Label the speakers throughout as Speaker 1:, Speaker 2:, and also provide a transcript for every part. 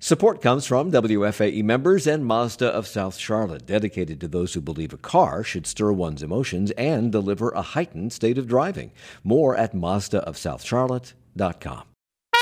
Speaker 1: Support comes from WFAE members and Mazda of South Charlotte, dedicated to those who believe a car should stir one's emotions and deliver a heightened state of driving. More at MazdaofSouthCharlotte.com.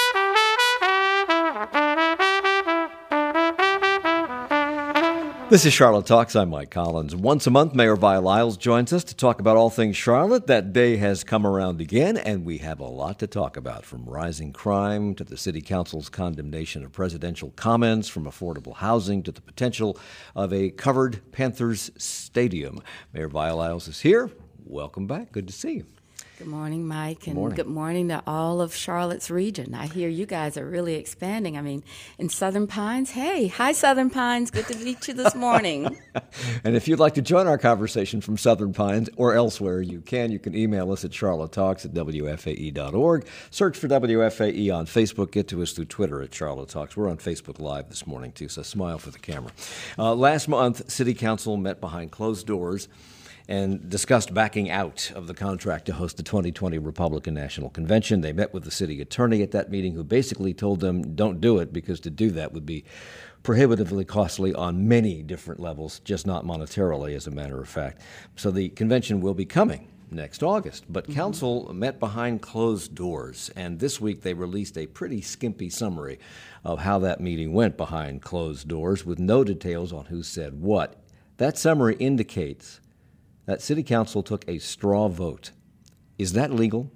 Speaker 1: This is Charlotte Talks. I'm Mike Collins. Once a month, Mayor Vi Lyles joins us to talk about all things Charlotte. That day has come around again, and we have a lot to talk about, from rising crime to the City Council's condemnation of presidential comments, from affordable housing to the potential of a covered Panthers stadium. Mayor Vi Lyles is here. Welcome back. Good to see you.
Speaker 2: Good morning, Mike, and good morning to all of Charlotte's region. I hear you guys are really expanding. I mean, in Southern Pines, hey, hi, Southern Pines. Good to meet you this morning.
Speaker 1: And if you'd like to join our conversation from Southern Pines or elsewhere, you can. You can email us at charlottetalks@wfae.org. Search for WFAE on Facebook. Get to us through Twitter at Charlotte Talks. We're on Facebook Live this morning, too, so smile for the camera. Last month, City Council met behind closed doors and discussed backing out of the contract to host the 2020 Republican National Convention. They met with the city attorney at that meeting, who basically told them don't do it, because to do that would be prohibitively costly on many different levels, just not monetarily, as a matter of fact. So the convention will be coming next August. But council met behind closed doors, and this week they released a pretty skimpy summary of how that meeting went behind closed doors, with no details on who said what. That summary indicates that City Council took a straw vote. Is that legal?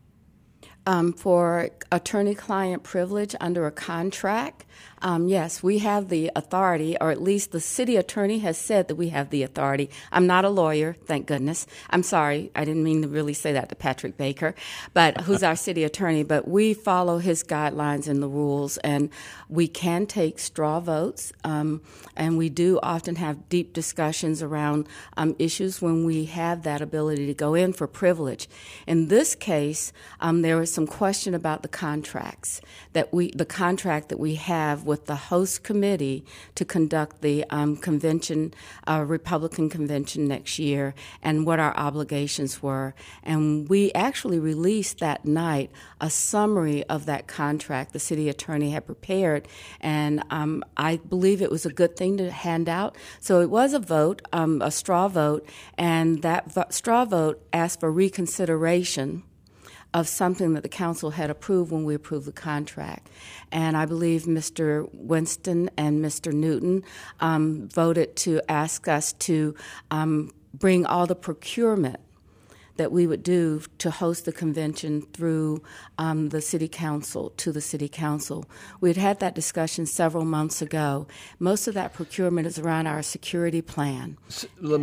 Speaker 2: For attorney-client privilege under a contract, yes, we have the authority, or at least the city attorney has said that we have the authority. I'm not a lawyer, thank goodness. I'm sorry, I didn't mean to really say that to Patrick Baker, but who's our city attorney. But we follow his guidelines and the rules, and we can take straw votes, and we do often have deep discussions around issues when we have that ability to go in for privilege. In this case, there was some question about the contracts the contract that we have with the host committee to conduct the convention, Republican convention next year, and what our obligations were. And we actually released that night a summary of that contract the city attorney had prepared, and I believe it was a good thing to hand out. So it was a vote, a straw vote, and that straw vote asked for reconsideration of something that the council had approved when we approved the contract. And I believe Mr. Winston and Mr. Newton voted to ask us to bring all the procurement that we would do to host the convention through the city council, to the city council. We had that discussion several months ago. Most of that procurement is around our security plan.
Speaker 1: Let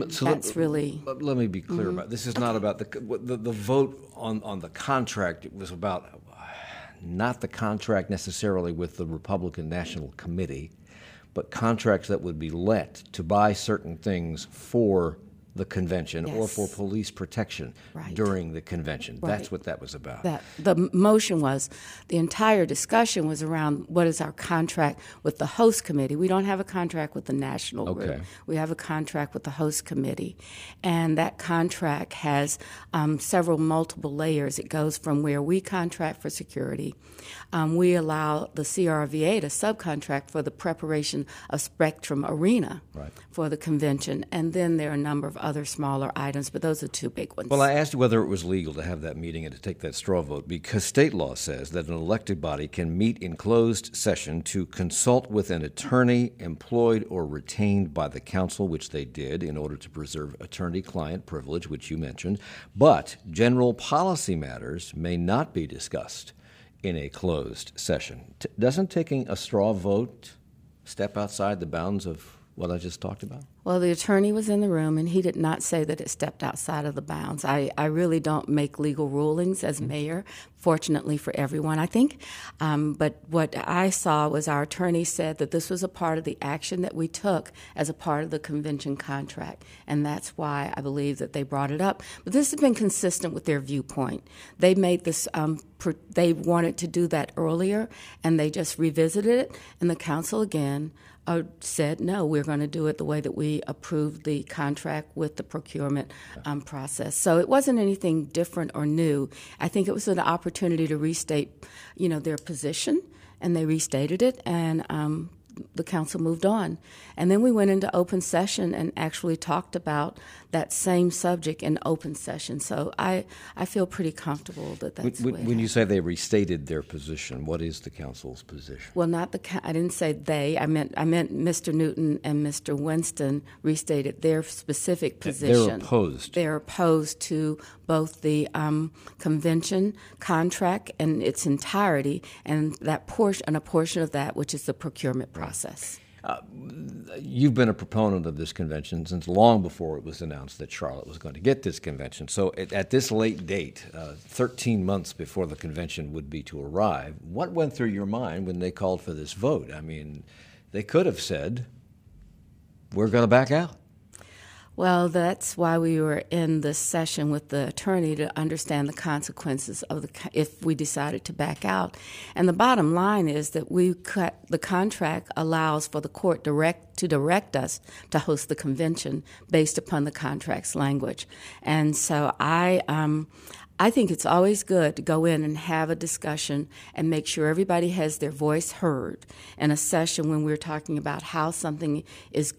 Speaker 1: me be clear about this. Is not about the vote on the contract. It was about not the contract necessarily with the Republican National Committee, but contracts that would be let to buy certain things for the convention, yes, or for police protection, right, during the convention. Right. That's what that was about.
Speaker 2: The motion was, the entire discussion was around what is our contract with the host committee. We don't have a contract with the national group. We have a contract with the host committee. And that contract has multiple layers. It goes from where we contract for security. We allow the CRVA to subcontract for the preparation of Spectrum Arena, right, for the convention. And then there are a number of other smaller items, but those are two big ones.
Speaker 1: Well, I asked you whether it was legal to have that meeting and to take that straw vote, because state law says that an elected body can meet in closed session to consult with an attorney employed or retained by the council, which they did in order to preserve attorney-client privilege, which you mentioned, but general policy matters may not be discussed in a closed session. Doesn't taking a straw vote step outside the bounds of what I just talked about?
Speaker 2: Well, the attorney was in the room, and he did not say that it stepped outside of the bounds. I really don't make legal rulings as mayor, fortunately for everyone, I think. But what I saw was our attorney said that this was a part of the action that we took as a part of the convention contract, and that's why I believe that they brought it up. But this has been consistent with their viewpoint. They made this, they wanted to do that earlier, and they just revisited it, and the council again said, no, we're going to do it the way that we approved the contract with the procurement process. So it wasn't anything different or new. I think it was an opportunity to restate, their position, and they restated it, and the council moved on. And then we went into open session and actually talked about that same subject in open session. So I feel pretty comfortable that that's the way
Speaker 1: When you say they restated their position, what is the council's position?
Speaker 2: Well, I didn't say they. I meant Mr. Newton and Mr. Winston restated their specific position.
Speaker 1: They're opposed.
Speaker 2: They're opposed to both the convention contract in its entirety and a portion of that, which is the procurement process.
Speaker 1: You've been a proponent of this convention since long before it was announced that Charlotte was going to get this convention. So at this late date, 13 months before the convention would be to arrive, what went through your mind when they called for this vote? I mean, they could have said, we're going to back out.
Speaker 2: Well, that's why we were in this session with the attorney to understand the consequences of if we decided to back out. And the bottom line is that the contract allows for the court to direct us to host the convention based upon the contract's language. And so I think it's always good to go in and have a discussion and make sure everybody has their voice heard in a session when we're talking about how something is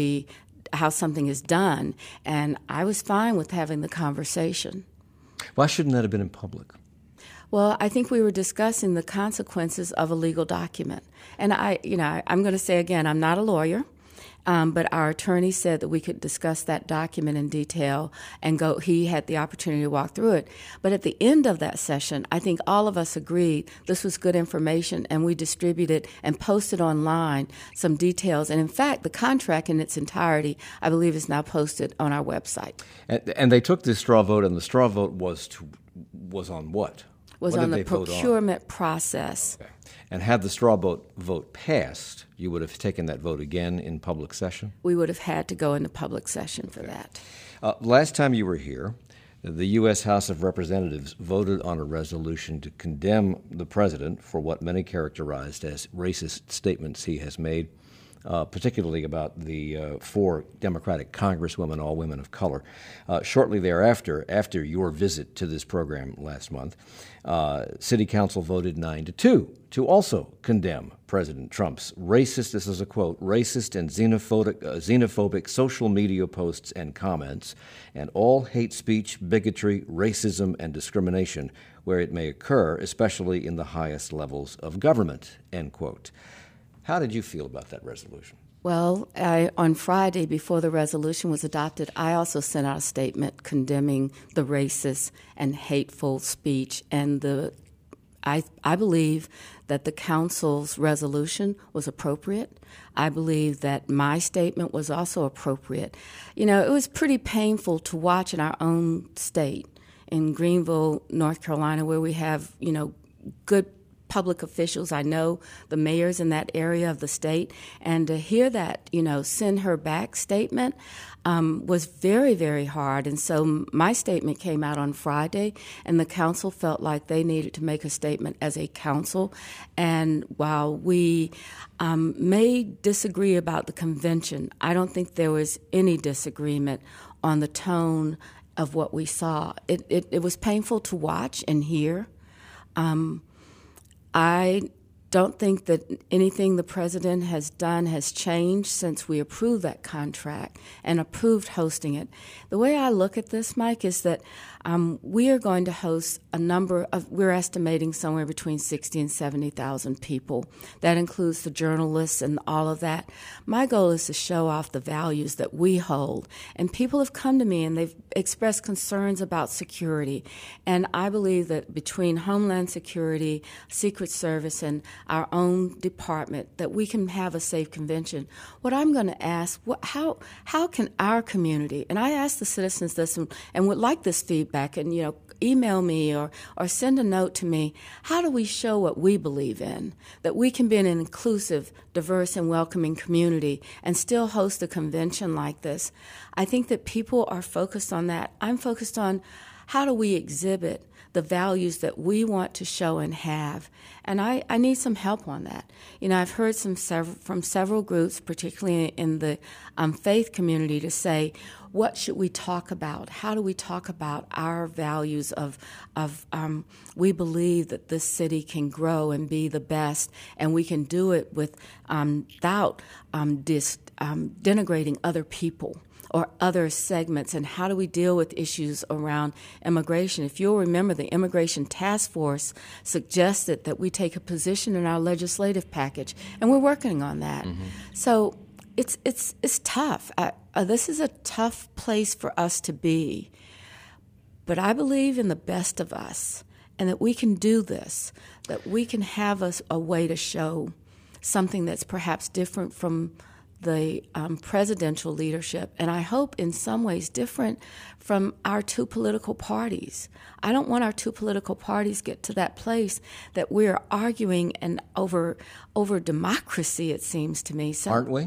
Speaker 2: done, and I was fine with having the conversation.
Speaker 1: Why shouldn't that have been in public?
Speaker 2: Well, I think we were discussing the consequences of a legal document. And I'm going to say again, I'm not a lawyer, but our attorney said that we could discuss that document in detail and he had the opportunity to walk through it. But at the end of that session, I think all of us agreed this was good information, and we distributed and posted online some details. And in fact, the contract in its entirety, I believe, is now posted on our website.
Speaker 1: And they took this straw vote, and the straw vote was on what?
Speaker 2: Was on the procurement process.
Speaker 1: Okay. And had the straw vote passed, you would have taken that vote again in public session?
Speaker 2: We would have had to go into public session for that.
Speaker 1: Last time you were here, the U.S. House of Representatives voted on a resolution to condemn the president for what many characterized as racist statements he has made, particularly about the 4 Democratic congresswomen, all women of color. Shortly thereafter, after your visit to this program last month, City Council voted 9-2 to also condemn President Trump's racist, this is a quote, racist and xenophobic social media posts and comments, and all hate speech, bigotry, racism, and discrimination where it may occur, especially in the highest levels of government, end quote. How did you feel about that resolution?
Speaker 2: Well, on Friday, before the resolution was adopted, I also sent out a statement condemning the racist and hateful speech. And I believe that the council's resolution was appropriate. I believe that my statement was also appropriate. You know, it was pretty painful to watch in our own state, in Greenville, North Carolina, where we have, good public officials. I know the mayors in that area of the state, and to hear that, send her back statement was very, very hard. And so my statement came out on Friday, and the council felt like they needed to make a statement as a council. And while we may disagree about the convention, I don't think there was any disagreement on the tone of what we saw. It was painful to watch and hear. I don't think that anything the president has done has changed since we approved that contract and approved hosting it. The way I look at this, Mike, is that we are going to host we're estimating somewhere between 60 and 70,000 people. That includes the journalists and all of that. My goal is to show off the values that we hold. And people have come to me and they've expressed concerns about security. And I believe that between Homeland Security, Secret Service, and our own department, that we can have a safe convention. What I'm going to ask, how can our community, and I ask the citizens this and would like this feedback, and email me or send a note to me, how do we show what we believe in, that we can be an inclusive, diverse, and welcoming community and still host a convention like this? I think that people are focused on that. I'm focused on how do we exhibit the values that we want to show and have? And I need some help on that. I've heard from several groups, particularly in the faith community, to say, what should we talk about? How do we talk about our values of we believe that this city can grow and be the best, and we can do it without denigrating other people or other segments, and how do we deal with issues around immigration? If you'll remember, the Immigration Task Force suggested that we take a position in our legislative package, and we're working on that. Mm-hmm. So it's tough. This is a tough place for us to be, but I believe in the best of us, and that we can do this, that we can have a way to show something that's perhaps different from the presidential leadership, and I hope in some ways different from our two political parties. I don't want our two political parties get to that place that we're arguing and over democracy, it seems to me. So
Speaker 1: aren't we?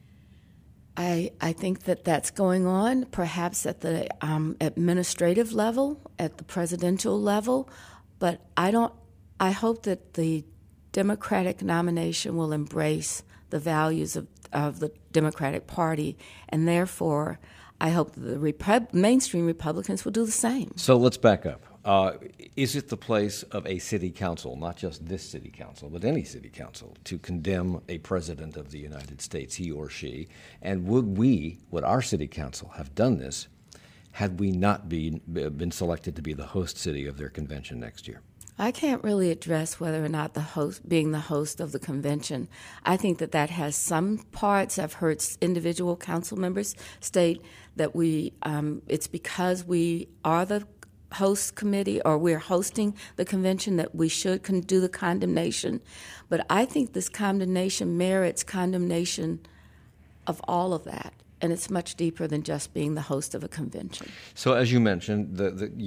Speaker 2: I think that's going on, perhaps at the administrative level, at the presidential level, but I hope that the Democratic nomination will embrace the values of the Democratic Party, and therefore I hope the mainstream Republicans will do the same.
Speaker 1: So let's back up. Is it the place of a city council, not just this city council, but any city council, to condemn a president of the United States, he or she? And would our city council have done this had we not been selected to be the host city of their convention next year?
Speaker 2: I can't really address whether or not being the host of the convention. I think that has some parts. I've heard individual council members state that it's because we are the host committee, or we're hosting the convention, that we should do the condemnation. But I think this condemnation merits condemnation of all of that. And it's much deeper than just being the host of a convention.
Speaker 1: So, as you mentioned,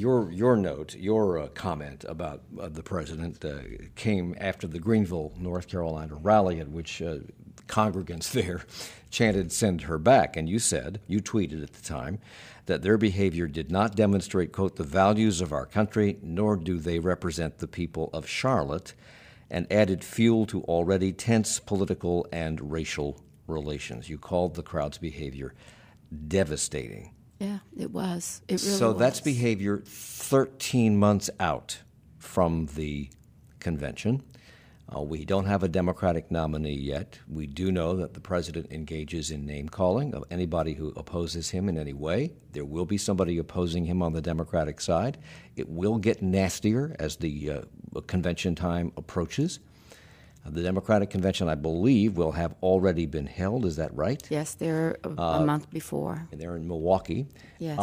Speaker 1: your comment about the president came after the Greenville, North Carolina rally, at which congregants there chanted "Send her back," and you tweeted at the time that their behavior did not demonstrate, quote, the values of our country, nor do they represent the people of Charlotte, and added fuel to already tense political and racial relations. You called the crowd's behavior devastating.
Speaker 2: Yeah, it was. It really
Speaker 1: so
Speaker 2: was.
Speaker 1: That's behavior 13 months out from the convention. We don't have a Democratic nominee yet. We do know that the president engages in name-calling of anybody who opposes him in any way. There will be somebody opposing him on the Democratic side. It will get nastier as the convention time approaches. The Democratic convention, I believe, will have already been held. Is that right?
Speaker 2: Yes, they're a month before.
Speaker 1: And they're in Milwaukee.
Speaker 2: Yes.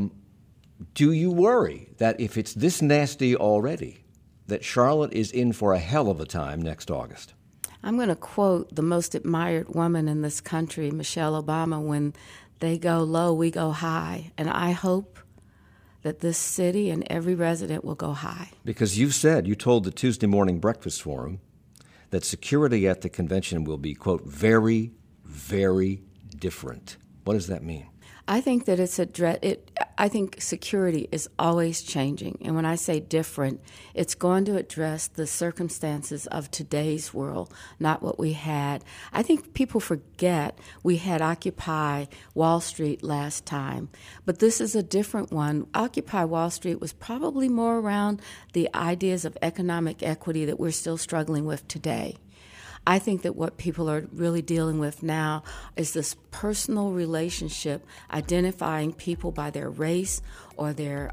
Speaker 1: Do you worry that if it's this nasty already, that Charlotte is in for a hell of a time next August?
Speaker 2: I'm going to quote the most admired woman in this country, Michelle Obama, when they go low, we go high. And I hope that this city and every resident will go high.
Speaker 1: Because you told the Tuesday Morning Breakfast Forum that security at the convention will be, quote, very, very different. What does that mean?
Speaker 2: I think that I think security is always changing. And when I say different, it's going to address the circumstances of today's world, not what we had. I think people forget we had Occupy Wall Street last time, but this is a different one. Occupy Wall Street was probably more around the ideas of economic equity that we're still struggling with today. I think that what people are really dealing with now is this personal relationship, identifying people by their race or their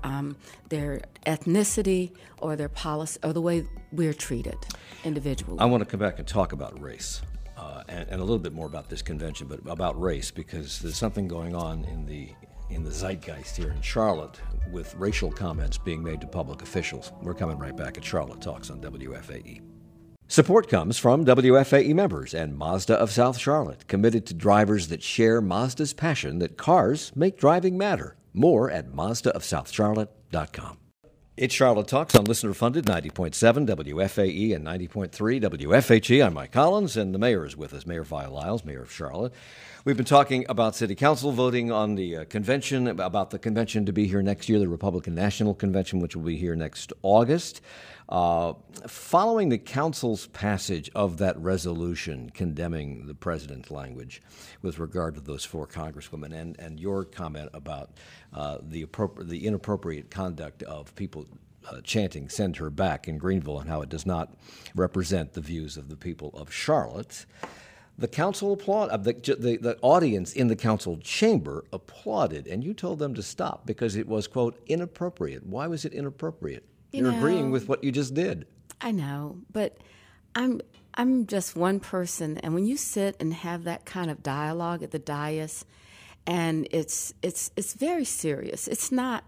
Speaker 2: ethnicity or their policy or the way we're treated individually.
Speaker 1: I want to come back and talk about race and a little bit more about this convention, but about race, because there's something going on in the zeitgeist here in Charlotte with racial comments being made to public officials. We're coming right back at Charlotte Talks on WFAE. Support comes from WFAE members and Mazda of South Charlotte, committed to drivers that share Mazda's passion that cars make driving matter. More at MazdaofSouthCharlotte.com. It's Charlotte Talks on listener-funded 90.7 WFAE and 90.3 WFHE. I'm Mike Collins, and the mayor is with us, Mayor Vi Lyles, mayor of Charlotte. We've been talking about City Council voting on the convention, about the convention to be here next year, the Republican National Convention, which will be here next August. Following the council's passage of that resolution condemning the president's language with regard to those four congresswomen, and your comment about the inappropriate conduct of people chanting "Send her back" in Greenville and how it does not represent the views of the people of Charlotte, the council applauded. The audience in the council chamber applauded, and you told them to stop because it was, quote, inappropriate. Why was it inappropriate? You're agreeing with what you just did.
Speaker 2: I know, but I'm just one person, and when you sit and have that kind of dialogue at the dais, and it's very serious. It's not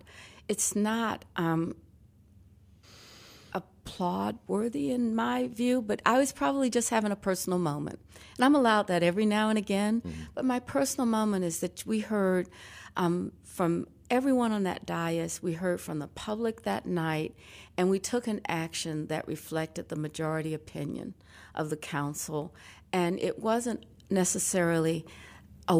Speaker 2: applaud worthy in my view, but I was probably just having a personal moment. And I'm allowed that every now and again, but my personal moment is that we heard from everyone on that dais, we heard from the public that night, and we took an action that reflected the majority opinion of the council. And it wasn't necessarily a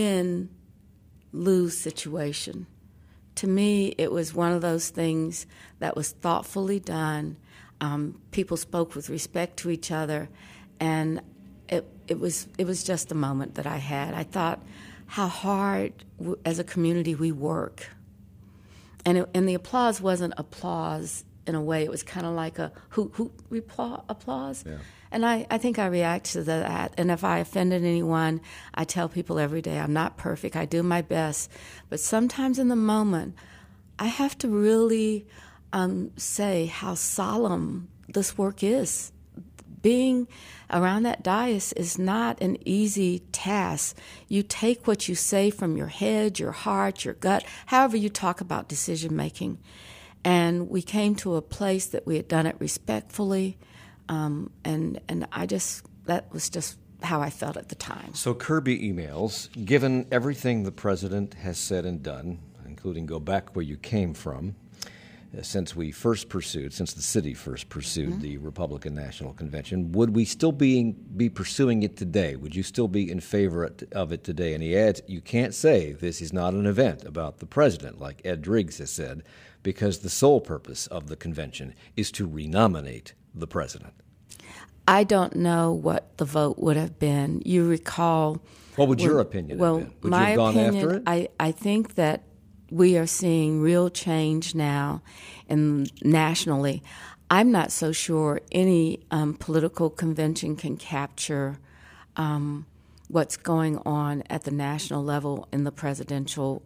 Speaker 2: win-lose situation. To me, it was one of those things that was thoughtfully done. People spoke with respect to each other, and it was just a moment that I had. I thought how hard as a community we work, and the applause wasn't applause in a way. It was kind of like a hoot applause. Yeah. And I think I react to that. And if I offended anyone, I tell people every day, I'm not perfect. I do my best. But sometimes in the moment, I have to really say how solemn this work is. Being around that dais is not an easy task. You take what you say from your head, your heart, your gut, however you talk about decision making. And we came to a place that we had done it respectfully. And that was just how I felt at the time.
Speaker 1: So Kirby emails, given everything the president has said and done, including go back where you came from, since the city first pursued the Republican National Convention, would we still be pursuing it today? Would you still be in favor of it today? And he adds, you can't say this is not an event about the president, like Ed Driggs has said, because the sole purpose of the convention is to renominate the president.
Speaker 2: I don't know what the vote would have been. You recall...
Speaker 1: What would your opinion have been? Would
Speaker 2: my
Speaker 1: you have gone
Speaker 2: opinion,
Speaker 1: after it?
Speaker 2: I think that we are seeing real change now nationally. I'm not so sure any political convention can capture what's going on at the national level in the presidential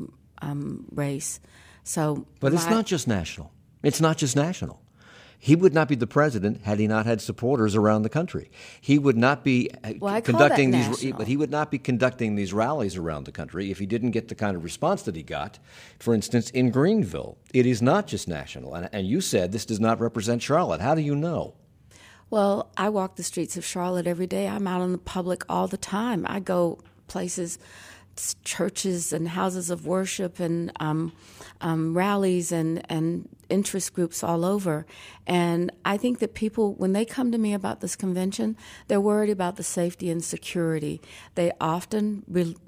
Speaker 2: race.
Speaker 1: But it's not just national. It's not just national. He would not be the president had he not had supporters around the country. He would not be conducting these rallies around the country if he didn't get the kind of response that he got, for instance, in Greenville. It is not just national. And you said this does not represent Charlotte. How do you know?
Speaker 2: Well, I walk the streets of Charlotte every day. I'm out in the public all the time. I go places, churches and houses of worship and rallies and interest groups all over. And I think that people, when they come to me about this convention, they're worried about the safety and security. They often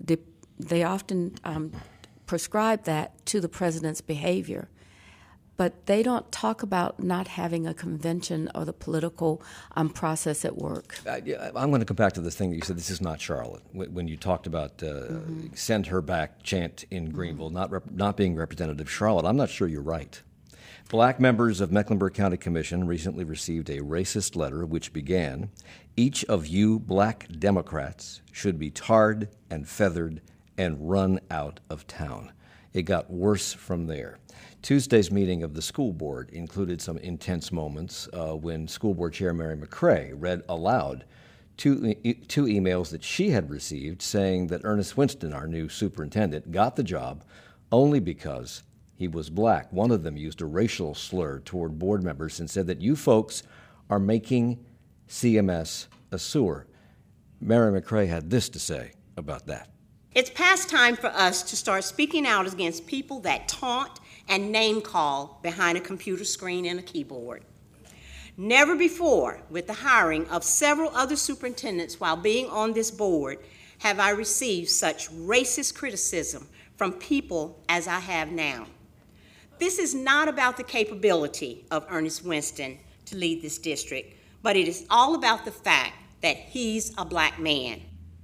Speaker 2: prescribe that to the president's behavior. But they don't talk about not having a convention or the political process at work.
Speaker 1: I'm going to come back to this thing that you said, this is not Charlotte. When you talked about send her back chant in Greenville, not being representative of Charlotte, I'm not sure you're right. Black members of Mecklenburg County Commission recently received a racist letter which began, each of you black Democrats should be tarred and feathered and run out of town. It got worse from there. Tuesday's meeting of the school board included some intense moments when school board chair Mary McCray read aloud two emails that she had received saying that Ernest Winston, our new superintendent, got the job only because he was black. One of them used a racial slur toward board members and said that you folks are making CMS a sewer. Mary McCray had this to say about that.
Speaker 3: It's past time for us to start speaking out against people that taunt, and name call behind a computer screen and a keyboard. Never before, with the hiring of several other superintendents while being on this board, have I received such racist criticism from people as I have now. This is not about the capability of Ernest Winston to lead this district, but it is all about the fact that he's a black man.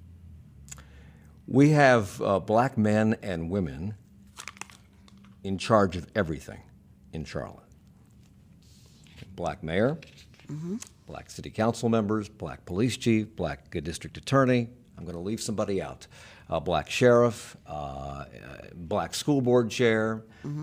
Speaker 1: We have black men and women in charge of everything in Charlotte. Black mayor, black city council members, black police chief, black district attorney. I'm going to leave somebody out. Black sheriff, black school board chair.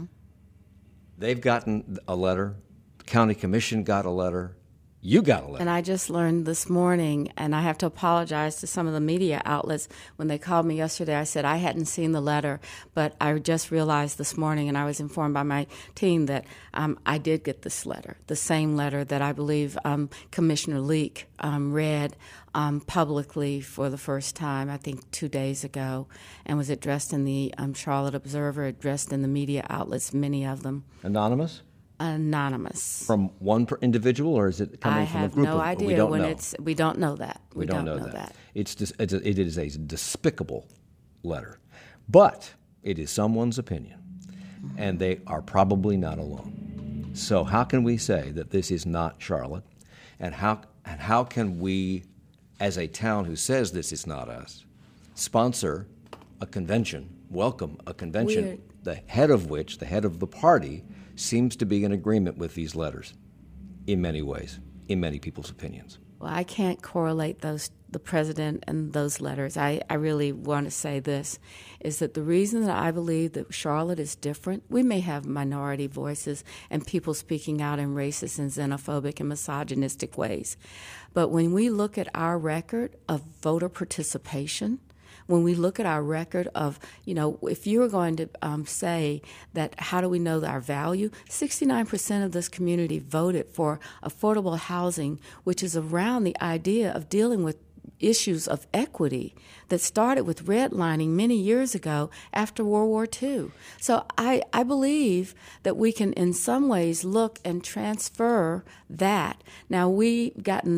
Speaker 1: They've gotten a letter. The county commission got a letter. You got a letter.
Speaker 2: And I just learned this morning, and I have to apologize to some of the media outlets. When they called me yesterday, I said I hadn't seen the letter, but I just realized this morning, and I was informed by my team that I did get this letter, the same letter that I believe Commissioner Leak read publicly for the first time, I think 2 days ago, and was addressed in the Charlotte Observer, addressed in the media outlets, many of them.
Speaker 1: Anonymous?
Speaker 2: Anonymous.
Speaker 1: From one individual, or is it coming from a group?
Speaker 2: I have no idea.
Speaker 1: We don't know.
Speaker 2: We don't know that.
Speaker 1: We don't know that. It is a despicable letter, but it is someone's opinion, and they are probably not alone. So how can we say that this is not Charlotte, and how can we, as a town who says this is not us, sponsor a convention, welcome a convention, the head of the party, seems to be in agreement with these letters in many ways, in many people's opinions.
Speaker 2: Well, I can't correlate the president and those letters. I really want to say this, is that the reason that I believe that Charlotte is different, we may have minority voices and people speaking out in racist and xenophobic and misogynistic ways. But when we look at our record of voter participation, when we look at our record of, if you were going to say that how do we know our value, 69% of this community voted for affordable housing, which is around the idea of dealing with issues of equity that started with redlining many years ago after World War II. So I believe that we can in some ways look and transfer that. Now we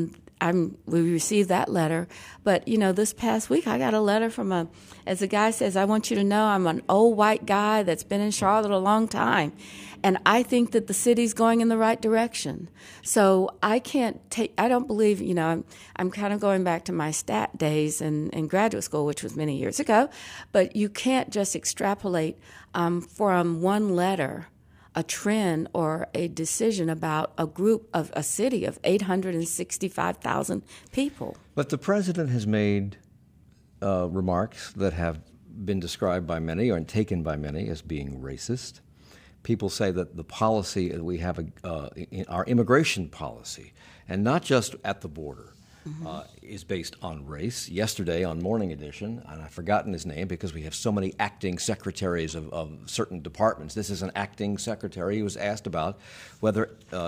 Speaker 2: received that letter, but this past week I got a letter from as the guy says, I want you to know I'm an old white guy that's been in Charlotte a long time, and I think that the city's going in the right direction. So I don't believe, I'm kind of going back to my stat days in graduate school, which was many years ago, but you can't just extrapolate from one letter a trend or a decision about a city of 865,000 people.
Speaker 1: But the president has made remarks that have been described by many or taken by many as being racist. People say that the policy that we have, in our immigration policy, and not just at the border, is based on race. Yesterday on Morning Edition, and I've forgotten his name because we have so many acting secretaries of certain departments. This is an acting secretary. He was asked about whether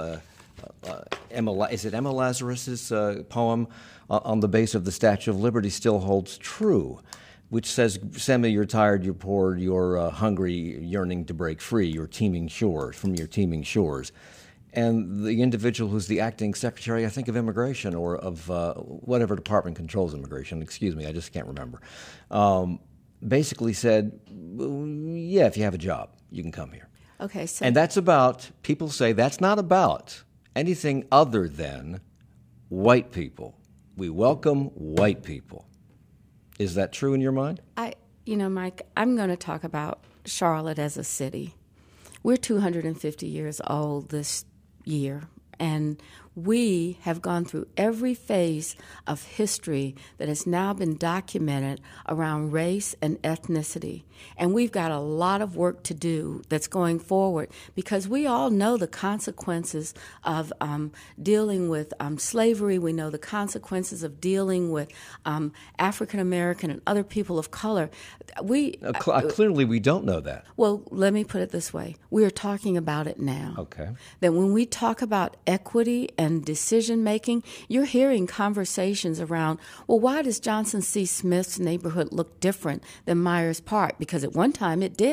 Speaker 1: Emma Lazarus's poem on the base of the Statue of Liberty still holds true, which says, "Send me, you're tired, you're poor, you're hungry, yearning to break free, your teeming shores, from your teeming shores." And the individual who's the acting secretary, I think, of immigration or of whatever department controls immigration, excuse me, I just can't remember, basically said, yeah, if you have a job, you can come here.
Speaker 2: Okay, so
Speaker 1: and people say that's not about anything other than white people. We welcome white people. Is that true in your mind?
Speaker 2: Mike, I'm going to talk about Charlotte as a city. We're 250 years old this year, and we have gone through every phase of history that has now been documented around race and ethnicity. And we've got a lot of work to do that's going forward, because we all know the consequences of dealing with slavery. We know the consequences of dealing with African American and other people of color.
Speaker 1: Clearly we don't know that.
Speaker 2: Well, let me put it this way. We are talking about it now.
Speaker 1: Okay.
Speaker 2: That when we talk about equity and decision-making, you're hearing conversations around, well, why does Johnson C. Smith's neighborhood look different than Myers Park? Because at one time it did.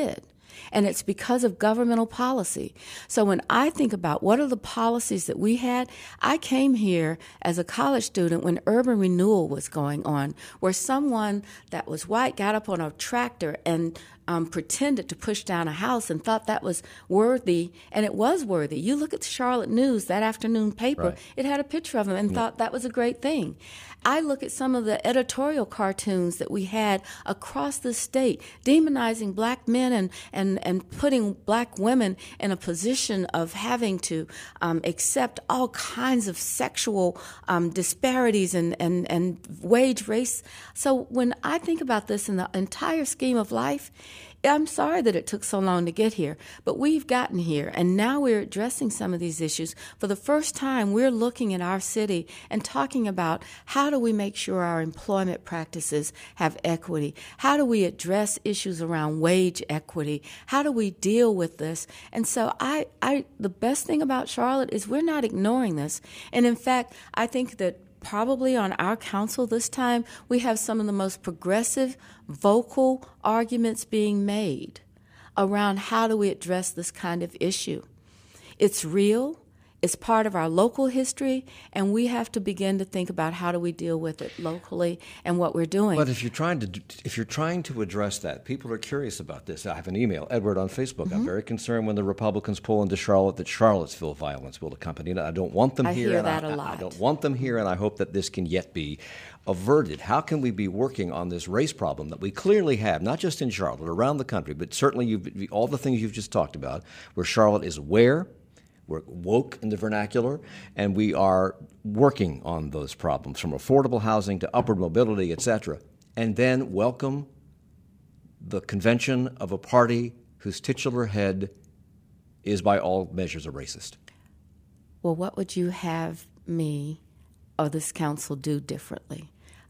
Speaker 2: And it's because of governmental policy. So when I think about what are the policies that we had, I came here as a college student when urban renewal was going on, where someone that was white got up on a tractor and pretended to push down a house and thought that was worthy, and it was worthy. You look at the Charlotte News, that afternoon paper,
Speaker 1: right.
Speaker 2: It had a picture of him and thought that was a great thing. I look at some of the editorial cartoons that we had across the state, demonizing black men and putting black women in a position of having to accept all kinds of sexual disparities and wage race. So when I think about this in the entire scheme of life, I'm sorry that it took so long to get here, but we've gotten here, and now we're addressing some of these issues. For the first time, we're looking at our city and talking about how do we make sure our employment practices have equity? How do we address issues around wage equity? How do we deal with this? And so the best thing about Charlotte is we're not ignoring this. And in fact, I think that probably on our council this time, we have some of the most progressive, vocal arguments being made around how do we address this kind of issue. It's real. It's part of our local history, and we have to begin to think about how do we deal with it locally and what we're doing.
Speaker 1: But if you're trying to address that, people are curious about this. I have an email, Edward on Facebook. I'm very concerned when the Republicans pull into Charlotte that Charlottesville violence will accompany it. I don't want them here.
Speaker 2: I hear that a lot.
Speaker 1: I don't want them here, and I hope that this can yet be averted. How can we be working on this race problem that we clearly have, not just in Charlotte, around the country, but certainly all the things you've just talked about, where Charlotte is aware, we're woke in the vernacular, and we are working on those problems, from affordable housing to upward mobility, et cetera, and then welcome the convention of a party whose titular head is by all measures a racist.
Speaker 2: Well, what would you have me or this council do differently?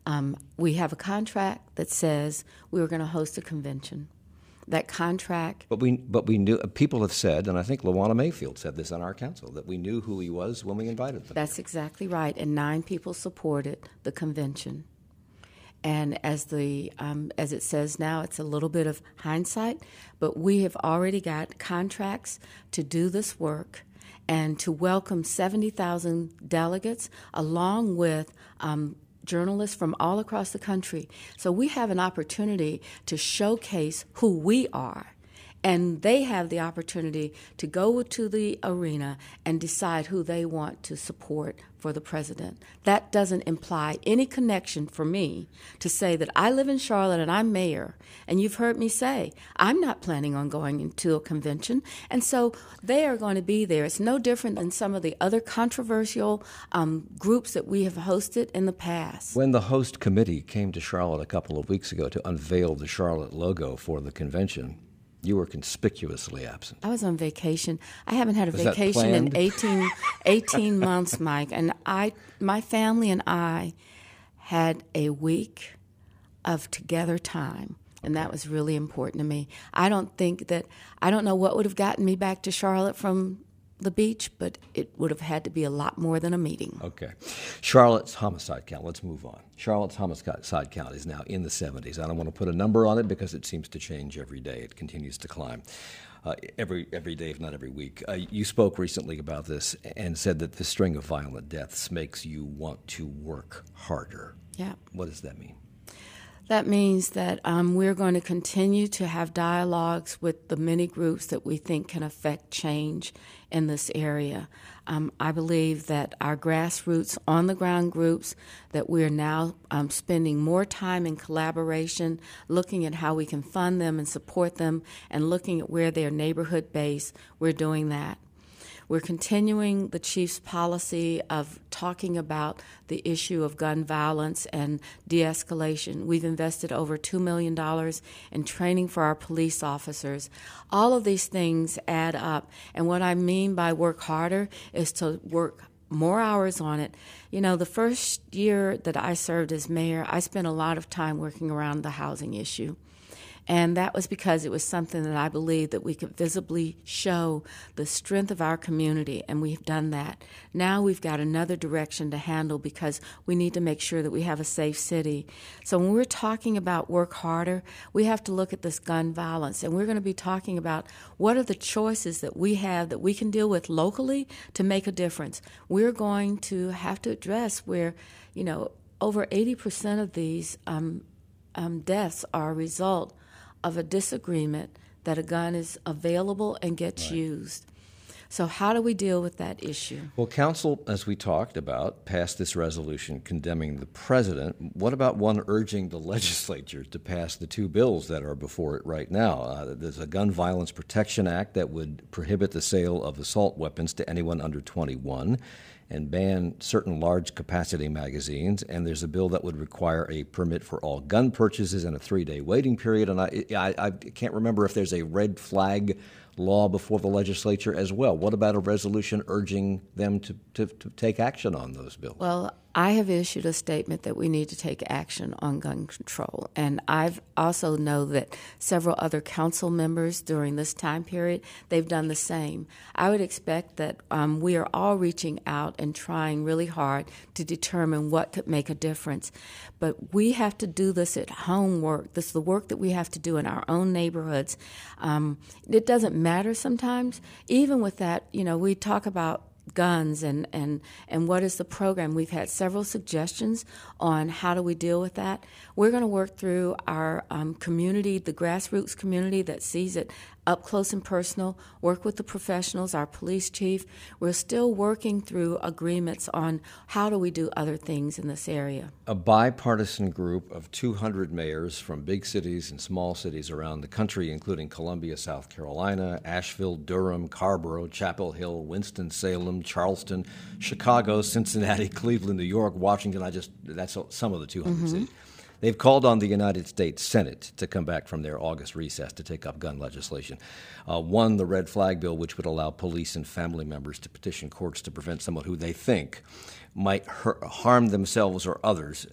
Speaker 2: We have a contract that says we were going to host a convention. That contract.
Speaker 1: But we knew, people have said, and I think Lawana Mayfield said this on our council, that we knew who he was when we invited them.
Speaker 2: That's exactly right. And 9 people supported the convention. And as it says now, it's a little bit of hindsight, but we have already got contracts to do this work and to welcome 70,000 delegates, along with journalists from all across the country. So we have an opportunity to showcase who we are, and they have the opportunity to go to the arena and decide who they want to support for the president. That doesn't imply any connection for me to say that I live in Charlotte and I'm mayor, and you've heard me say I'm not planning on going into a convention, and so they are going to be there. It's no different than some of the other controversial groups that we have hosted in the past.
Speaker 1: When the host committee came to Charlotte a couple of weeks ago to unveil the Charlotte logo for the convention, you were conspicuously absent.
Speaker 2: I was on vacation. I haven't had a
Speaker 1: Was
Speaker 2: vacation in
Speaker 1: that
Speaker 2: 18 months, Mike. And my family and I had a week of together time, and that was really important to me. I don't know what would have gotten me back to Charlotte from the beach, but it would have had to be a lot more than a meeting.
Speaker 1: Okay. Charlotte's homicide count, let's move on. Charlotte's homicide count is now in the 70s. I don't want to put a number on it because it seems to change every day. It continues to climb every day, if not every week. You spoke recently about this and said that the string of violent deaths makes you want to work harder.
Speaker 2: Yeah.
Speaker 1: What does that mean?
Speaker 2: That means that we're going to continue to have dialogues with the many groups that we think can affect change in this area. I believe that our grassroots, on-the-ground groups, that we're now spending more time in collaboration, looking at how we can fund them and support them, and looking at where they're neighborhood-based, we're doing that. We're continuing the chief's policy of talking about the issue of gun violence and de-escalation. We've invested over $2 million in training for our police officers. All of these things add up. And what I mean by work harder is to work more hours on it. You know, the first year that I served as mayor, I spent a lot of time working around the housing issue. And that was because it was something that I believed that we could visibly show the strength of our community, and we've done that. Now we've got another direction to handle because we need to make sure that we have a safe city. So when we're talking about work harder, we have to look at this gun violence, and we're going to be talking about what are the choices that we have that we can deal with locally to make a difference. We're going to have to address where, over 80% of these deaths are a result of a disagreement that a gun is available and gets used. So how do we deal with that issue?
Speaker 1: Well, Council, as we talked about, passed this resolution condemning the president. What about one urging the legislature to pass the two bills that are before it right now? There's a Gun Violence Protection Act that would prohibit the sale of assault weapons to anyone under 21 and ban certain large-capacity magazines, and there's a bill that would require a permit for all gun purchases and a 3-day waiting period, and I can't remember if there's a red flag law before the legislature as well. What about a resolution urging them to take action on those bills?
Speaker 2: Well, I have issued a statement that we need to take action on gun control, and I've also know that several other council members during this time period, they've done the same. I would expect that we are all reaching out and trying really hard to determine what could make a difference, but we have to do this at home work. This is the work that we have to do in our own neighborhoods. It doesn't matter sometimes. Even with that, we talk about guns and what is the program. We've had several suggestions on how do we deal with that. We're going to work through our community, the grassroots community that sees it up close and personal, work with the professionals, our police chief. We're still working through agreements on how do we do other things in this area.
Speaker 1: A bipartisan group of 200 mayors from big cities and small cities around the country, including Columbia, South Carolina, Asheville, Durham, Carrboro, Chapel Hill, Winston-Salem, Charleston, Chicago, Cincinnati, Cleveland, New York, Washington. That's some of the 200 cities. They've called on the United States Senate to come back from their August recess to take up gun legislation. One, the red flag bill, which would allow police and family members to petition courts to prevent someone who they think might harm themselves or others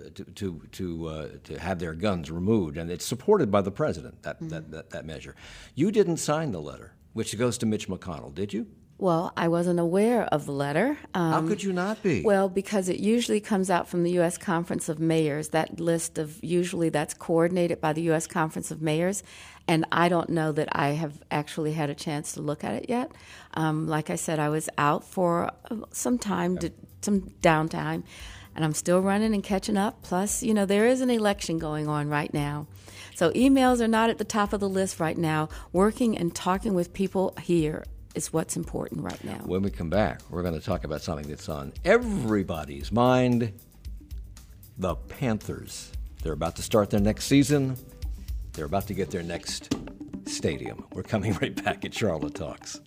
Speaker 1: to have their guns removed. And it's supported by the president, that measure. You didn't sign the letter, which goes to Mitch McConnell, did you?
Speaker 2: Well, I wasn't aware of the letter.
Speaker 1: How could you not be?
Speaker 2: Well, because it usually comes out from the U.S. Conference of Mayors. That list of usually that's coordinated by the U.S. Conference of Mayors, and I don't know that I have actually had a chance to look at it yet. Like I said, I was out for some time, some downtime, and I'm still running and catching up. Plus, there is an election going on right now. So emails are not at the top of the list right now. Working and talking with people here is what's important right now.
Speaker 1: When we come back, we're going to talk about something that's on everybody's mind, the Panthers. They're about to start their next season. They're about to get their next stadium. We're coming right back at Charlotte Talks.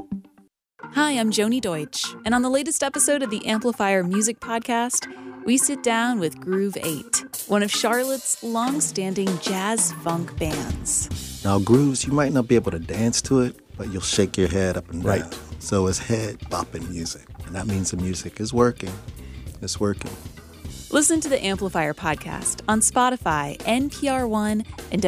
Speaker 4: Hi, I'm Joni Deutsch, and on the latest episode of the Amplifier Music Podcast, we sit down with Groove 8, one of Charlotte's long-standing jazz-funk bands.
Speaker 5: Now, grooves, you might not be able to dance to it, but you'll shake your head up and down. Right. So it's head-bopping music, and that means the music is working. It's working.
Speaker 4: Listen to the Amplifier Podcast on Spotify, NPR One, and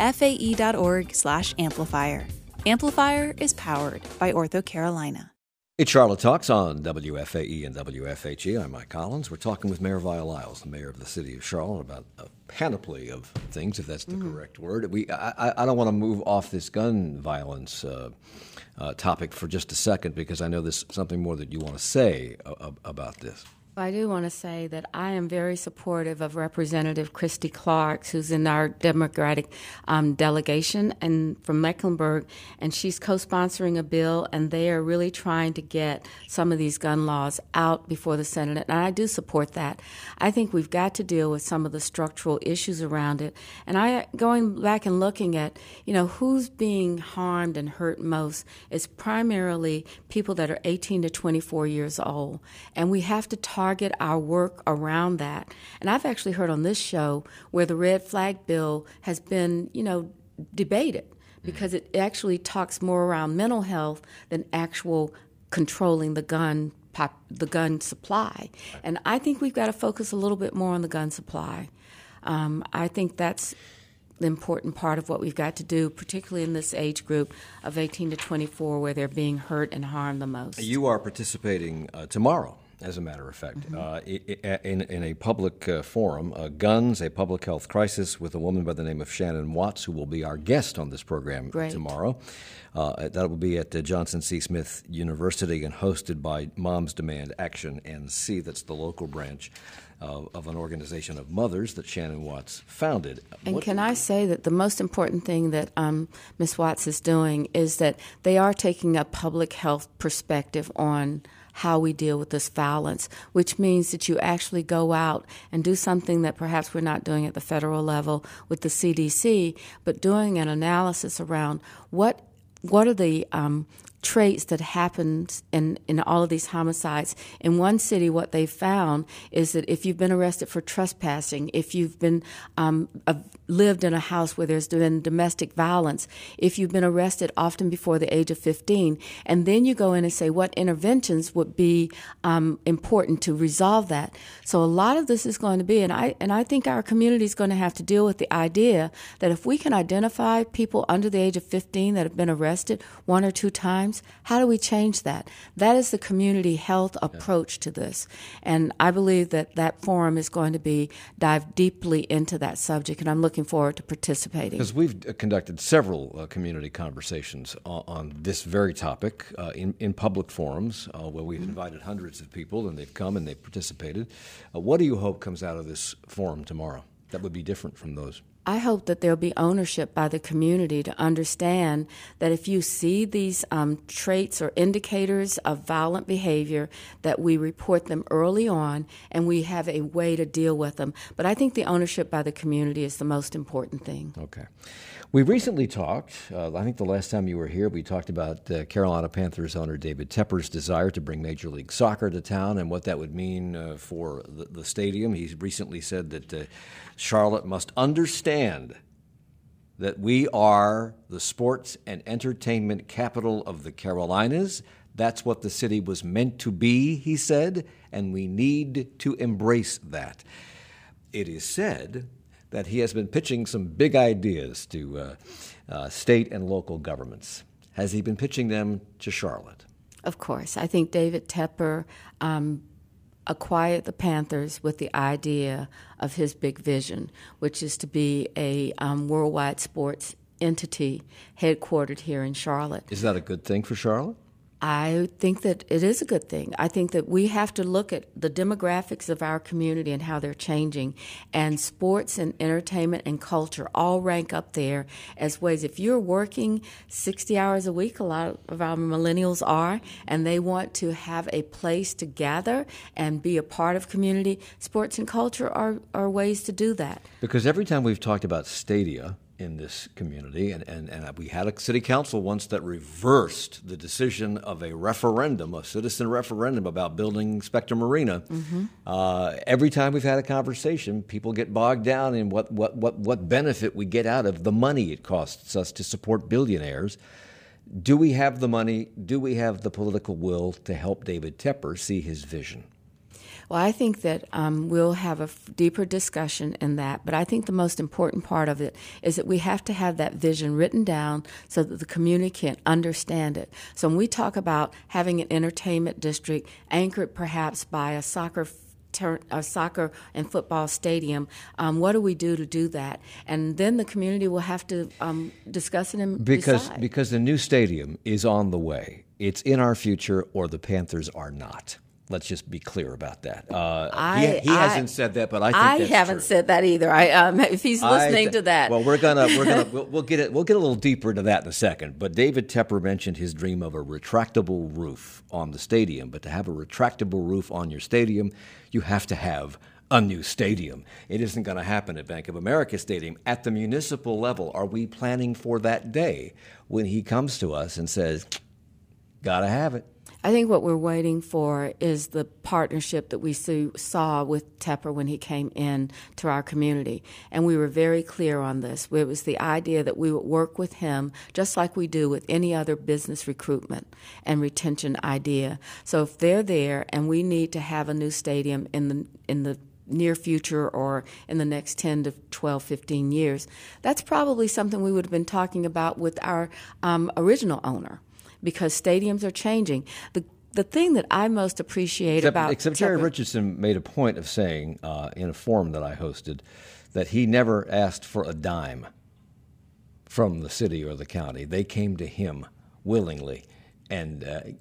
Speaker 4: WFAE.org/amplifier. Amplifier is powered by OrthoCarolina.
Speaker 1: It's Charlotte Talks on WFAE and WFHE. I'm Mike Collins. We're talking with Mayor Viola Lyles, the mayor of the city of Charlotte, about a panoply of things, if that's the correct word. I don't want to move off this gun violence topic for just a second, because I know there's something more that you want to say about this.
Speaker 2: I do want to say that I am very supportive of Representative Christy Clark, who's in our Democratic delegation and from Mecklenburg, and she's co-sponsoring a bill, and they are really trying to get some of these gun laws out before the Senate, and I do support that. I think we've got to deal with some of the structural issues around it, and going back and looking at, who's being harmed and hurt most is primarily people that are 18 to 24 years old, and we have to target our work around that. And I've actually heard on this show where the red flag bill has been, debated, because it actually talks more around mental health than actual controlling the gun supply. And I think we've got to focus a little bit more on the gun supply. I think that's the important part of what we've got to do, particularly in this age group of 18 to 24, where they're being hurt and harmed the most.
Speaker 1: You are participating tomorrow, as a matter of fact, in a public forum, Guns, a Public Health Crisis, with a woman by the name of Shannon Watts, who will be our guest on this program tomorrow. That will be at Johnson C. Smith University and hosted by Moms Demand Action NC. That's the local branch of an organization of mothers that Shannon Watts founded.
Speaker 2: And can I say that the most important thing that Ms. Watts is doing is that they are taking a public health perspective on how we deal with this violence, which means that you actually go out and do something that perhaps we're not doing at the federal level with the CDC, but doing an analysis around what are the traits that happened in all of these homicides. In one city, what they found is that if you've been arrested for trespassing, if you've been lived in a house where there's been domestic violence, if you've been arrested often before the age of 15, and then you go in and say what interventions would be important to resolve that. So a lot of this is going to be, and I think our community is going to have to deal with the idea that if we can identify people under the age of 15 that have been arrested 1 or 2 times, how do we change that? That is the community health approach to this. And I believe that forum is going to dive deeply into that subject, and I'm looking forward to participating.
Speaker 1: Because we've conducted several community conversations on this very topic in public forums where we've invited hundreds of people, and they've come and they've participated. What do you hope comes out of this forum tomorrow that would be different from those?
Speaker 2: I hope that there'll be ownership by the community to understand that if you see these traits or indicators of violent behavior, that we report them early on and we have a way to deal with them. But I think the ownership by the community is the most important thing.
Speaker 1: Okay. We recently talked, I think the last time you were here, we talked about Carolina Panthers owner David Tepper's desire to bring Major League Soccer to town and what that would mean for the stadium. He recently said that Charlotte must understand that we are the sports and entertainment capital of the Carolinas. That's what the city was meant to be, he said, and we need to embrace that. It is said that he has been pitching some big ideas to state and local governments. Has he been pitching them to Charlotte?
Speaker 2: Of course. I think David Tepper acquired the Panthers with the idea of his big vision, which is to be a worldwide sports entity headquartered here in Charlotte.
Speaker 1: Is that a good thing for Charlotte?
Speaker 2: I think that it is a good thing. I think that we have to look at the demographics of our community and how they're changing. And sports and entertainment and culture all rank up there as ways. If you're working 60 hours a week, a lot of our millennials are, and they want to have a place to gather and be a part of community, sports and culture are ways to do that.
Speaker 1: Because every time we've talked about stadia in this community, and we had a city council once that reversed the decision of a referendum, a citizen referendum about building Spectrum Arena. Every time we've had a conversation, people get bogged down in what benefit we get out of the money it costs us to support billionaires. Do we have the money? Do we have the political will to help David Tepper see his vision?
Speaker 2: Well, I think that we'll have a deeper discussion in that, but I think the most important part of it is that we have to have that vision written down so that the community can understand it. So when we talk about having an entertainment district anchored perhaps by a soccer and football stadium, what do we do to do that? And then the community will have to discuss it and decide.
Speaker 1: Because the new stadium is on the way. It's in our future, or the Panthers are not. Let's just be clear about that. He hasn't said that, but I think that's
Speaker 2: haven't
Speaker 1: true.
Speaker 2: Said that either. If he's listening to that,
Speaker 1: well, we'll get a little deeper into that in a second. But David Tepper mentioned his dream of a retractable roof on the stadium. But to have a retractable roof on your stadium, you have to have a new stadium. It isn't going to happen at Bank of America Stadium. At the municipal level, are we planning for that day when he comes to us and says, "Gotta have it"?
Speaker 2: I think what we're waiting for is the partnership that we saw with Tepper when he came in to our community. And we were very clear on this. It was the idea that we would work with him just like we do with any other business recruitment and retention idea. So if they're there and we need to have a new stadium in the near future or in the next 10 to 12, 15 years. That's probably something we would have been talking about with our original owner, because stadiums are changing. The thing that I most appreciate
Speaker 1: Except Jerry Richardson made a point of saying in a forum that I hosted that he never asked for a dime from the city or the county. They came to him willingly and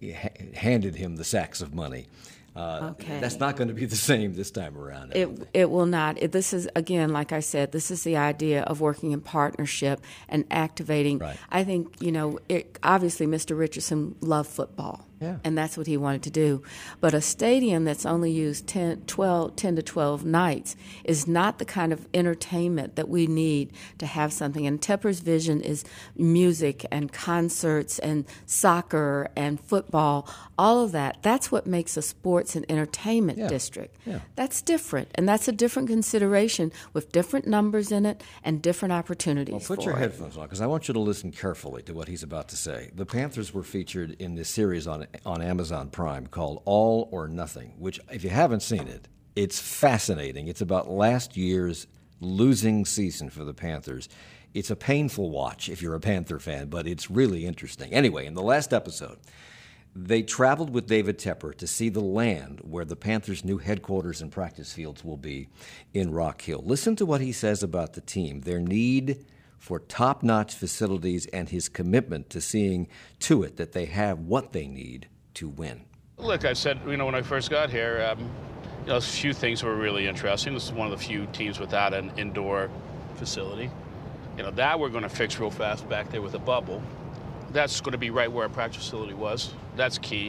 Speaker 1: handed him the sacks of money.
Speaker 2: Okay.
Speaker 1: That's not going to be the same this time around.
Speaker 2: It will not. This is, again, like I said, this is the idea of working in partnership and activating. Right. I think, obviously Mr. Richardson loved football. Yeah. And that's what he wanted to do. But a stadium that's only used 10 to 12 nights is not the kind of entertainment that we need to have something. And Tepper's vision is music and concerts and soccer and football, all of that. That's what makes a sports and entertainment district. Yeah. That's different. And that's a different consideration with different numbers in it and different opportunities.
Speaker 1: Well, put your headphones on, because I want you to listen carefully to what he's about to say. The Panthers were featured in this series on Amazon Prime called All or Nothing, which, if you haven't seen it, it's fascinating. It's about last year's losing season for the Panthers. It's a painful watch if you're a Panther fan, but it's really interesting. Anyway, in the last episode, they traveled with David Tepper to see the land where the Panthers' new headquarters and practice fields will be in Rock Hill. Listen to what he says about the team, their need for top-notch facilities, and his commitment to seeing to it that they have what they need to win.
Speaker 6: Look, I said, when I first got here, a few things were really interesting. This is one of the few teams without an indoor facility. That we're going to fix real fast back there with a bubble. That's going to be right where our practice facility was. That's key.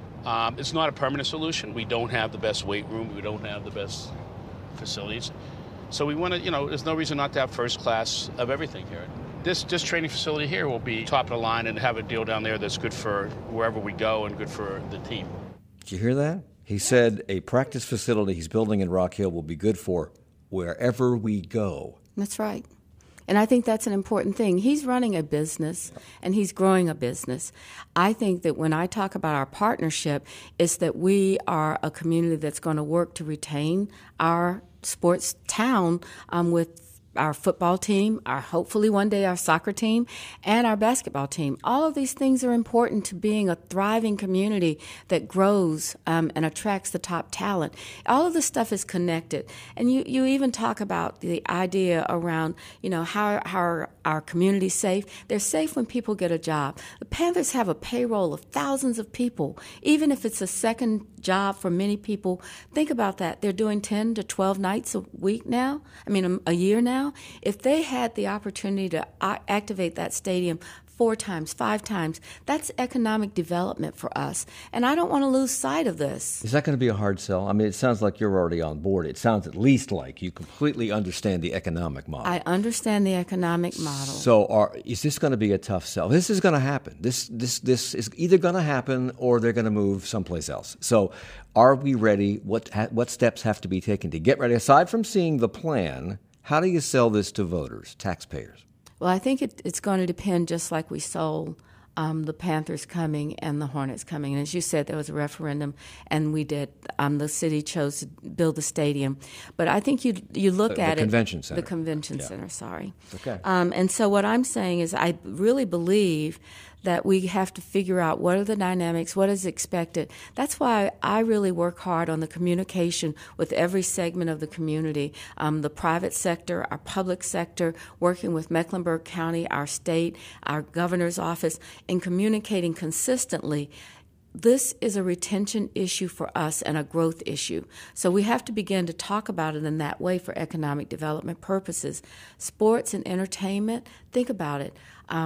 Speaker 6: It's not a permanent solution. We don't have the best weight room. We don't have the best facilities. So we want to, there's no reason not to have first class of everything here. This training facility here will be top of the line and have a deal down there that's good for wherever we go and good for the team.
Speaker 1: Did you hear that? He said a practice facility he's building in Rock Hill will be good for wherever we go.
Speaker 2: That's right. And I think that's an important thing. He's running a business, and he's growing a business. I think that when I talk about our partnership, it's that we are a community that's going to work to retain our sports town with our football team, hopefully one day our soccer team, and our basketball team. All of these things are important to being a thriving community that grows and attracts the top talent. All of this stuff is connected. And you even talk about the idea around, how our community's safe. They're safe when people get a job. The Panthers have a payroll of thousands of people. Even if it's a second job for many people, think about that. They're doing 10 to 12 nights a week now. A year now. If they had the opportunity to activate that stadium 4 times, 5 times, that's economic development for us. And I don't want to lose sight of this.
Speaker 1: Is that going to be a hard sell? It sounds like you're already on board. It sounds at least like you completely understand the economic model.
Speaker 2: I understand the economic model.
Speaker 1: So is this going to be a tough sell? This is going to happen. This is either going to happen or they're going to move someplace else. So are we ready? What steps have to be taken to get ready? Aside from seeing the plan, how do you sell this to voters, taxpayers?
Speaker 2: Well, I think it's going to depend, just like we sold the Panthers coming and the Hornets coming. And as you said, there was a referendum, and we did. The city chose to build the stadium. But I think you look at
Speaker 1: the convention center.
Speaker 2: The convention center, sorry.
Speaker 1: Okay.
Speaker 2: And so what I'm saying is I really believe that we have to figure out what are the dynamics, what is expected. That's why I really work hard on the communication with every segment of the community, the private sector, our public sector, working with Mecklenburg County, our state, our governor's office, in communicating consistently. This is a retention issue for us and a growth issue. So we have to begin to talk about it in that way for economic development purposes. Sports and entertainment, think about it.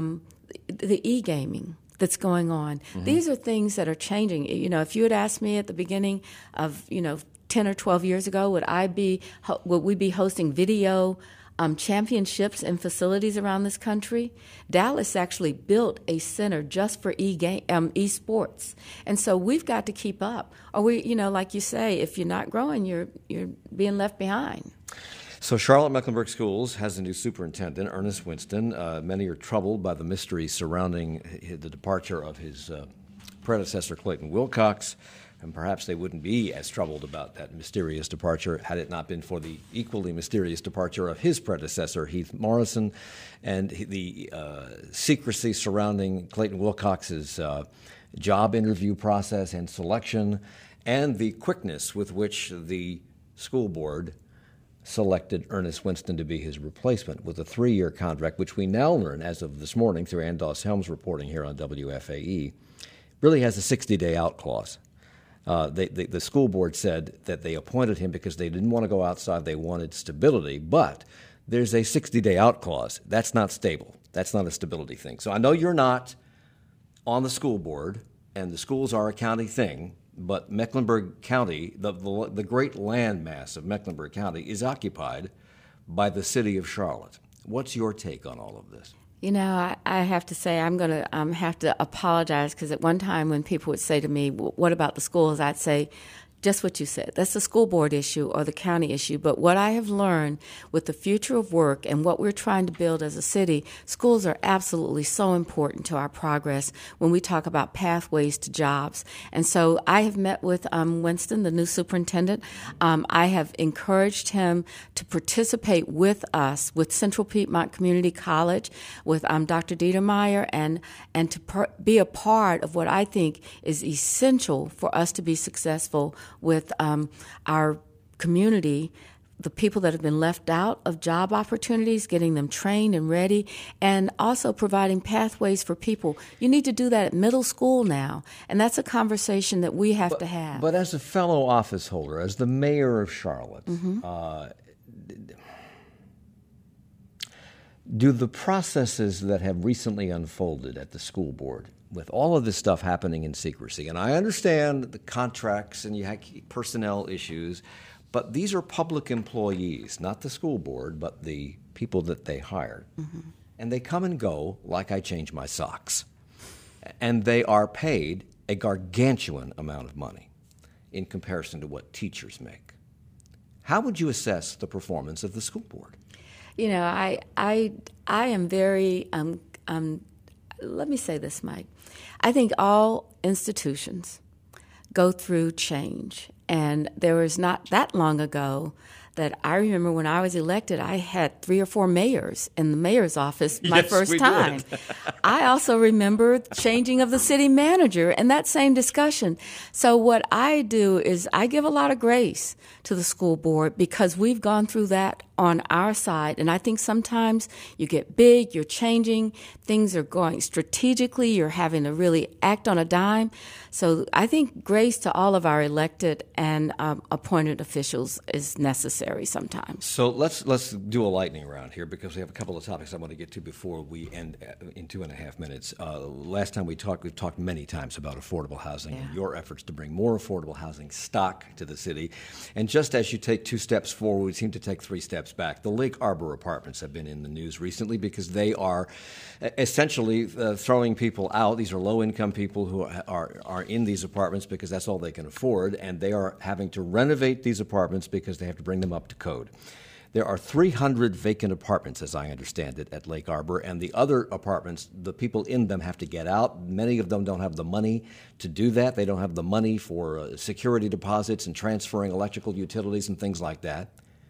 Speaker 2: The e-gaming that's going on. Mm-hmm. These are things that are changing. If you had asked me at the beginning of, 10 or 12 years ago, would we be hosting video championships in facilities around this country? Dallas actually built a center just for esports. And so we've got to keep up. Or like you say, if you're not growing, you're being left behind.
Speaker 1: So Charlotte Mecklenburg Schools has a new superintendent, Ernest Winston. Many are troubled by the mystery surrounding the departure of his predecessor, Clayton Wilcox. And perhaps they wouldn't be as troubled about that mysterious departure had it not been for the equally mysterious departure of his predecessor, Heath Morrison, and the secrecy surrounding Clayton Wilcox's job interview process and selection, and the quickness with which the school board selected Ernest Winston to be his replacement with a 3-year contract, which we now learn, as of this morning, through Ann Doss-Helms reporting here on WFAE, really has a 60-day out clause. The school board said that they appointed him because they didn't want to go outside. They wanted stability. But there's a 60-day out clause. That's not stable. That's not a stability thing. So I know you're not on the school board, and the schools are a county thing, but Mecklenburg County, the great landmass of Mecklenburg County, is occupied by the city of Charlotte. What's your take on all of this?
Speaker 2: You know, I have to say I'm going to have to apologize, because at one time when people would say to me, what about the schools, I'd say, just what you said. That's the school board issue or the county issue. But what I have learned with the future of work and what we're trying to build as a city, schools are absolutely so important to our progress when we talk about pathways to jobs. And so I have met with Winston, the new superintendent. I have encouraged him to participate with us, with Central Piedmont Community College, with Dr. Dietermeyer, and to be a part of what I think is essential for us to be successful with our community, the people that have been left out of job opportunities, getting them trained and ready, and also providing pathways for people. You need to do that at middle school now, and that's a conversation that we have to have.
Speaker 1: But as a fellow office holder, as the mayor of Charlotte, do the processes that have recently unfolded at the school board, with all of this stuff happening in secrecy, and I understand the contracts and you have personnel issues, but these are public employees, not the school board, but the people that they hired. And they come and go like I change my socks. And they are paid a gargantuan amount of money in comparison to what teachers make. How would you assess the performance of the school board?
Speaker 2: You know, I am very, let me say this, Mike. I think all institutions go through change. And there was not that long ago that I remember when I was elected, I had 3 or 4 mayors in the mayor's office my first time. I also remember changing of the city manager and that same discussion. So what I do is I give a lot of grace to the school board because we've gone through that on our side. And I think sometimes you get big, you're changing, things are going strategically, you're having to really act on a dime. So I think grace to all of our elected and appointed officials is necessary sometimes.
Speaker 1: So let's do a lightning round here because we have a couple of topics I want to get to before we end in 2.5 minutes. Last time we've talked many times about affordable housing and your efforts to bring more affordable housing stock to the city. And just as you take 2 steps forward, we seem to take 3 steps back. The Lake Arbor apartments have been in the news recently because they are essentially throwing people out. These are low-income people who are in these apartments because that's all they can afford, and they are having to renovate these apartments because they have to bring them up to code. There are 300 vacant apartments, as I understand it, at Lake Arbor, and the other apartments, the people in them have to get out. Many of them don't have the money to do that. They don't have the money for security deposits and transferring electrical utilities and things like that.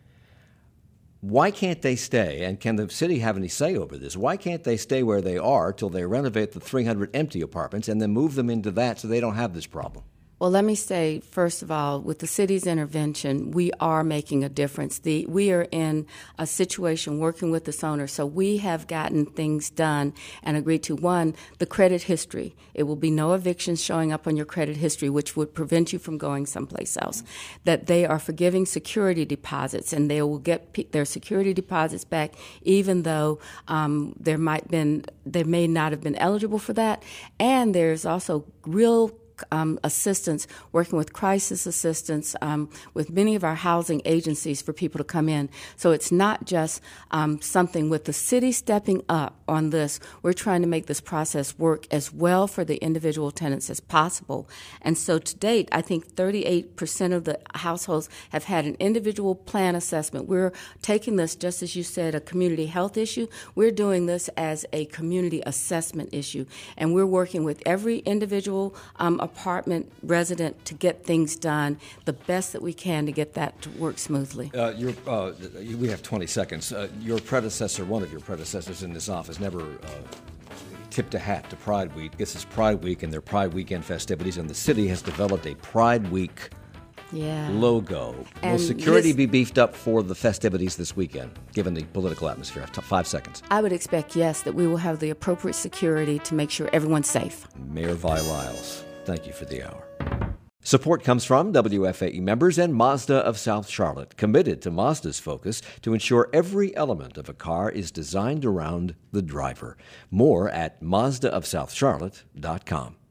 Speaker 1: Why can't they stay, and can the city have any say over this? Why can't they stay where they are till they renovate the 300 empty apartments and then move them into that so they don't have this problem?
Speaker 2: Well, let me say, first of all, with the city's intervention, we are making a difference. We are in a situation working with this owner, so we have gotten things done and agreed to. 1, the credit history. It will be no evictions showing up on your credit history, which would prevent you from going someplace else. That they are forgiving security deposits, and they will get their security deposits back, even though they may not have been eligible for that. And there's also real assistance, working with crisis assistance, with many of our housing agencies for people to come in. So it's not just something with the city stepping up on this. We're trying to make this process work as well for the individual tenants as possible. And so to date, I think 38% of the households have had an individual plan assessment. We're taking this, just as you said, a community health issue. We're doing this as a community assessment issue. And we're working with every individual apartment resident to get things done the best that we can to get that to work smoothly.
Speaker 1: We have 20 seconds. Your predecessor, one of your predecessors in this office, never tipped a hat to Pride Week. This is Pride Week and their Pride Weekend festivities, and the city has developed a Pride Week logo. Will security be beefed up for the festivities this weekend, given the political atmosphere? I have 5 seconds.
Speaker 2: I would expect, yes, that we will have the appropriate security to make sure everyone's safe.
Speaker 1: Mayor Vi Lyles, thank you for the hour. Support comes from WFAE members and Mazda of South Charlotte, committed to Mazda's focus to ensure every element of a car is designed around the driver. More at MazdaofSouthCharlotte.com.